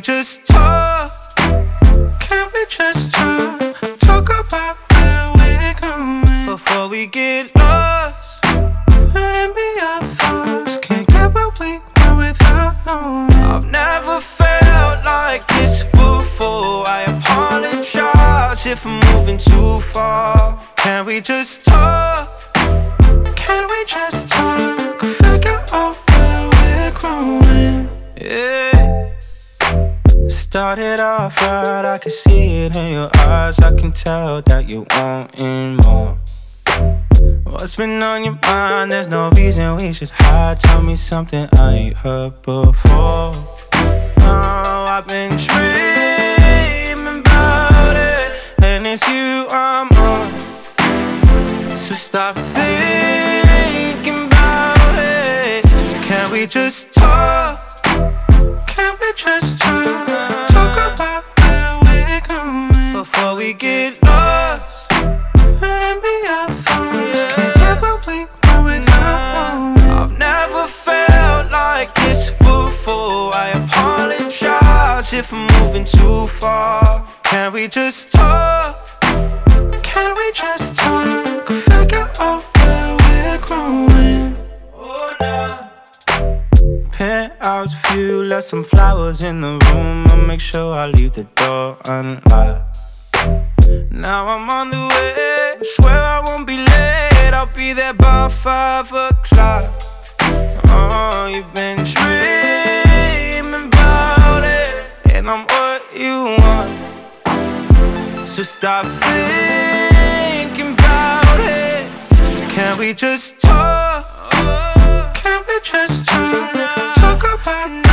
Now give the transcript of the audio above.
just talk? Can we just talk? Talk about where we're going before we get lost. Let me our thoughts. Can't get what we want without knowing. I've never felt like this before. I apologize if I'm moving too far. Can we just talk? Can we just talk? Figure out where we're growing. Yeah. Started off right, I can see it in your eyes. I can tell that you wanting more. What's been on your mind? There's no reason we should hide. Tell me something I ain't heard before. Oh, I've been dreaming about it, and it's you I'm on. So stop thinking about it. Can we just talk? Can we just talk? Talk about where we're going before we get lost. Let me our thoughts. Can't get what we want without knowing. I've never felt like this before. I apologize if I'm moving too far. Can we just talk? Can we just talk? Figure out where we're growing. Oh, nah. Penthouse view, left some flowers in the room. I'll make sure I leave the door unlocked. Now I'm on the way, swear I won't be late. I'll be there by 5 o'clock. Oh, you've been dreaming about it, and I'm what you want. So stop thinking about it. Can we just talk? Can we just talk? Talk about